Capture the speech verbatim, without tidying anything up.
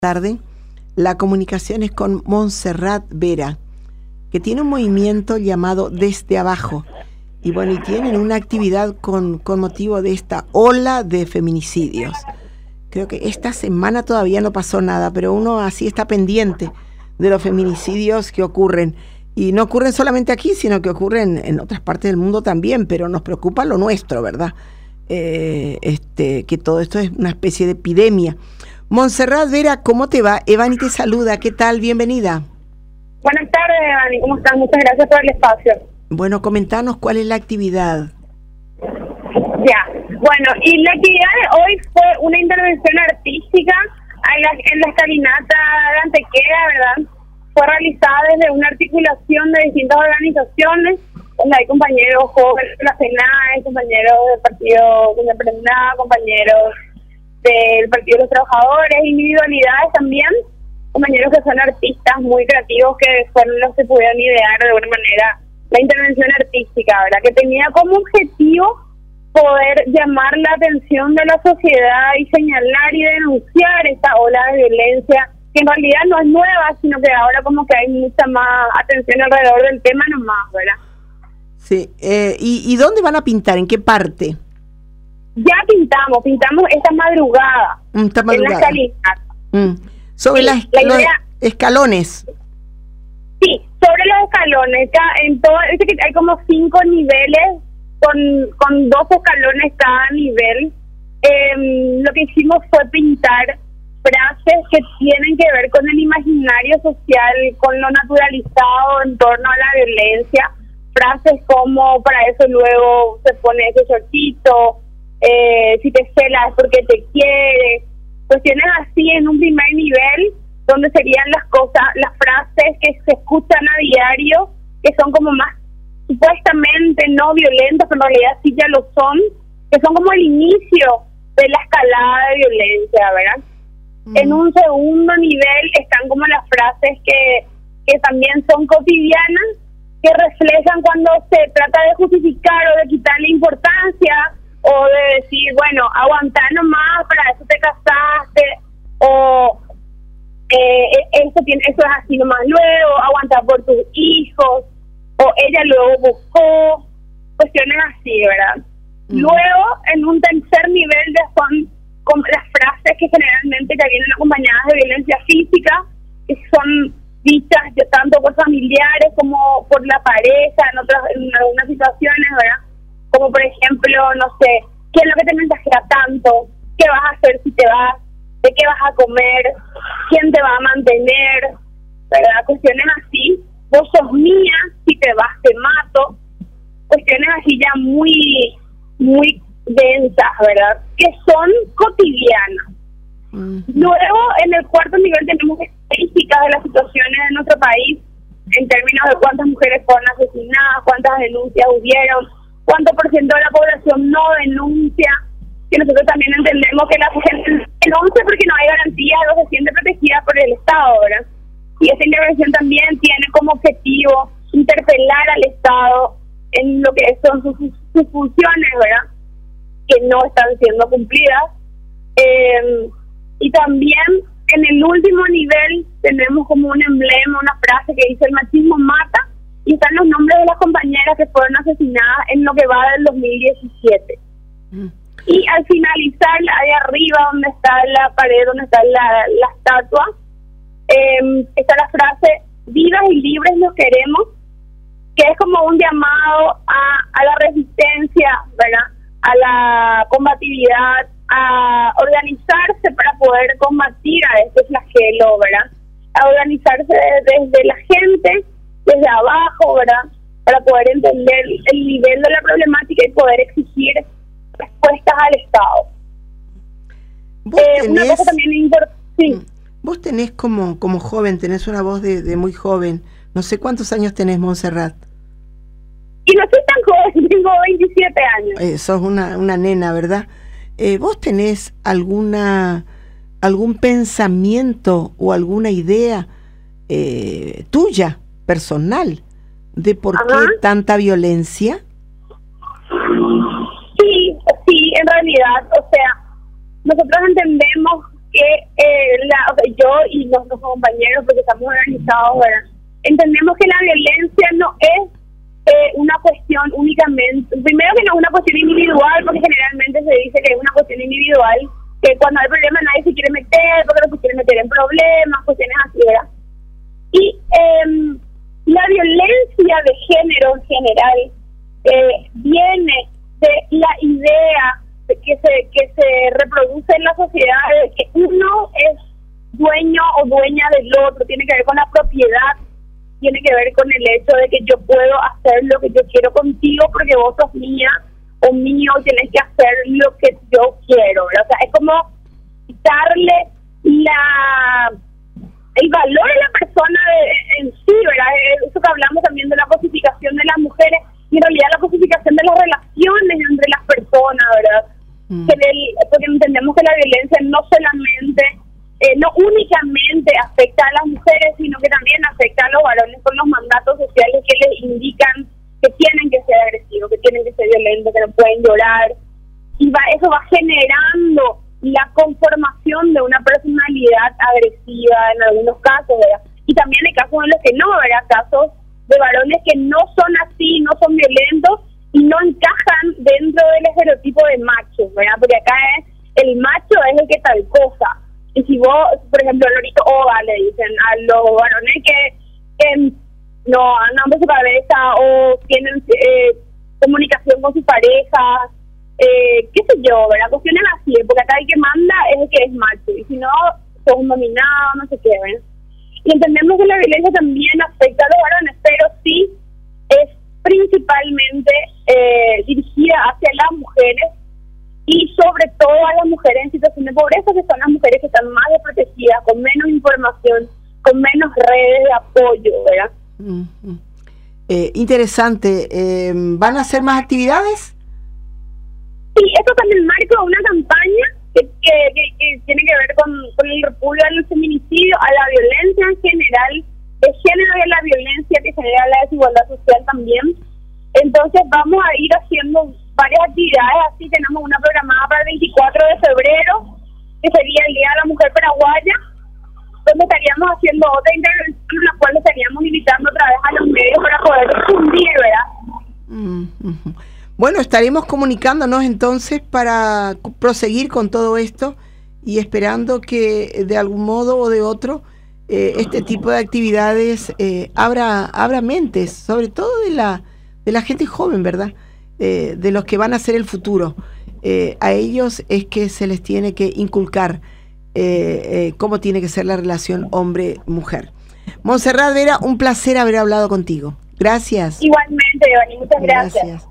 Tarde. La comunicación es con Montserrat Vera, que tiene un movimiento llamado Desde Abajo. Y bueno, y tienen una actividad con, con motivo de esta ola de feminicidios. Creo que esta semana todavía no pasó nada, pero uno así está pendiente de los feminicidios que ocurren. Y no ocurren solamente aquí, sino que ocurren en otras partes del mundo también, pero nos preocupa lo nuestro, ¿verdad? Eh, este, que todo esto es una especie de epidemia. Montserrat Vera, ¿cómo te va? Evani te saluda, ¿qué tal? Bienvenida. Buenas tardes, Evani, ¿cómo estás? Muchas gracias por el espacio. Bueno, comentanos cuál es la actividad. Ya, bueno, y la actividad de hoy fue una intervención artística en la, en la escalinata de Antequera, ¿verdad? Fue realizada desde una articulación de distintas organizaciones, donde hay compañeros jóvenes de la FENAE, compañeros del Partido de la Prenda, compañeros del Partido de los Trabajadores, individualidades también, compañeros que son artistas muy creativos que fueron los que pudieron idear de alguna manera la intervención artística, ¿verdad? Que tenía como objetivo poder llamar la atención de la sociedad y señalar y denunciar esta ola de violencia, que en realidad no es nueva, sino que ahora como que hay mucha más atención alrededor del tema nomás, ¿verdad? Sí, eh, ¿y, ¿y dónde van a pintar? ¿En qué parte? Ya pintamos, pintamos esta madrugada, Mm, esta madrugada. en la escalinata. Mm. Sobre Sí, las, la los idea- escalones. Sí, sobre los escalones, ca- en todo, dice que hay como cinco niveles, con, con dos escalones cada nivel. Eh, lo que hicimos fue pintar frases que tienen que ver con el imaginario social, con lo naturalizado en torno a la violencia. Frases como, para eso luego se pone ese shortcito, eh, si te celas es porque te quiere, cuestiones así en un primer nivel, donde serían las cosas, las frases que se escuchan a diario, que son como más supuestamente no violentas, pero en realidad sí ya lo son, que son como el inicio de la escalada de violencia, ¿verdad? Mm. En un segundo nivel están como las frases que, que también son cotidianas, que reflejan cuando se trata de justificar o de quitarle importancia, o de decir, bueno, aguantá nomás, para eso te casaste, o eh, eso, tiene, eso es así nomás luego, aguantar por tus hijos, o ella luego buscó, cuestiones así, ¿verdad? Mm. Luego, en un tercer nivel ya son como las frases que generalmente ya vienen acompañadas de violencia física, que son dichas tanto por familiares como por la pareja, en otras, en algunas situaciones, ¿verdad? Como por ejemplo, no sé, ¿qué es lo que te mensajea tanto? ¿Qué vas a hacer si te vas? ¿De qué vas a comer? ¿Quién te va a mantener? ¿Verdad? Cuestiones así. Vos sos mía, si te vas te mato. Cuestiones así ya muy, muy densas, ¿verdad? Que son cotidianas. Uh-huh. Luego, en el cuarto nivel tenemos estadísticas de las situaciones de nuestro país, en términos de cuántas mujeres fueron asesinadas, cuántas denuncias hubieron, cuánto por ciento de la población no denuncia, que nosotros también entendemos que la gente denuncia porque no hay garantía, no se siente protegida por el Estado, ¿verdad? Y esta intervención también tiene como objetivo interpelar al Estado en lo que son sus, sus funciones, ¿verdad? Que no están siendo cumplidas. Eh, y también en el último nivel tenemos como un emblema, una frase que dice: el machismo mata, y están los nombres de las compañeras que fueron asesinadas en lo que va del dos mil diecisiete. Mm. Y al finalizar, ahí arriba donde está la pared, donde está la, la estatua, eh, está la frase: vivas y libres nos queremos, que es como un llamado a, a la resistencia, ¿verdad? A la combatividad, a organizarse para poder combatir a este flagelo, ¿verdad? A organizarse desde, desde la gente, desde abajo, ¿verdad? Para poder entender el nivel de la problemática y poder exigir respuestas al Estado. ¿Vos Eh, tenés, una cosa también importante, sí. Vos tenés como, como joven, tenés una voz de, de muy joven. No sé cuántos años tenés, Montserrat. Y no soy tan joven, tengo veintisiete años. Eh, sos una, una nena, ¿verdad? Eh, ¿Vos tenés alguna algún pensamiento o alguna idea eh, tuya, personal, de por Ajá. qué tanta violencia? Sí, sí, en realidad, o sea, nosotros entendemos que eh, la, o sea, yo y nuestros compañeros, porque estamos organizados, ¿verdad? Entendemos que la violencia no es eh, una cuestión únicamente, primero que no es una cuestión individual, porque generalmente se dice que es una cuestión individual, que cuando hay problemas nadie se quiere meter, porque no se quiere meter en problemas, cuestiones así, ¿verdad? Y eh, la violencia de género en general eh, viene de la idea de que se que se reproduce en la sociedad de que uno es dueño o dueña del otro, tiene que ver con la propiedad, tiene que ver con el hecho de que yo puedo hacer lo que yo quiero contigo porque vos sos mía o mío, tienes que hacer lo que yo quiero, ¿verdad? O sea, es como darle la el valor a la persona de, en sí, ¿verdad? Eso que hablamos también de la cosificación de las mujeres y en realidad la cosificación de las relaciones entre las personas, ¿verdad? Mm. Que el, porque entendemos que la violencia no solamente, eh, no únicamente afecta a las mujeres, sino que también afecta a los varones con los mandatos sociales que les indican que tienen que ser agresivos, que tienen que ser violentos, que no pueden llorar. Y va, eso va generando la conformación de una personalidad agresiva en algunos casos, ¿verdad? Y también hay casos en los que no, ¿verdad? Casos de varones que no son así, no son violentos y no encajan dentro del estereotipo de macho, ¿verdad? Porque acá es, el macho es el que tal cosa. Y si vos, por ejemplo, Lorito Oga le dicen a los varones que, que no andan por su cabeza o tienen eh, comunicación con su pareja, Eh, qué sé yo, ¿verdad? Cuestiones así, porque acá el que manda es el que es macho, y si no, son un dominado, no sé qué, ¿verdad? Y entendemos que la violencia también afecta a los varones, pero sí es principalmente eh, dirigida hacia las mujeres, y sobre todo a las mujeres en situación de pobreza, que son las mujeres que están más desprotegidas, con menos información, con menos redes de apoyo, ¿verdad? Mm-hmm. eh, interesante. Eh, ¿Van a hacer más actividades? Sí, esto también marca una campaña que, que, que, que tiene que ver con, con el repudio al feminicidio, a la violencia en general, de género y a la violencia que genera la desigualdad social también. Entonces vamos a ir haciendo varias actividades, así tenemos una programada para el veinticuatro de febrero, que sería el Día de la Mujer Paraguaya, donde estaríamos haciendo otra intervención en la cual estaríamos invitando otra vez a los medios para poder difundir, ¿verdad? Mm-hmm. Bueno, estaremos comunicándonos entonces para proseguir con todo esto y esperando que de algún modo o de otro eh, este tipo de actividades eh, abra, abra mentes, sobre todo de la, de la gente joven, ¿verdad? Eh, de los que van a ser el futuro. Eh, a ellos es que se les tiene que inculcar eh, eh, cómo tiene que ser la relación hombre-mujer. Montserrat Vera, un placer haber hablado contigo. Gracias. Igualmente, Devani, muchas gracias. gracias.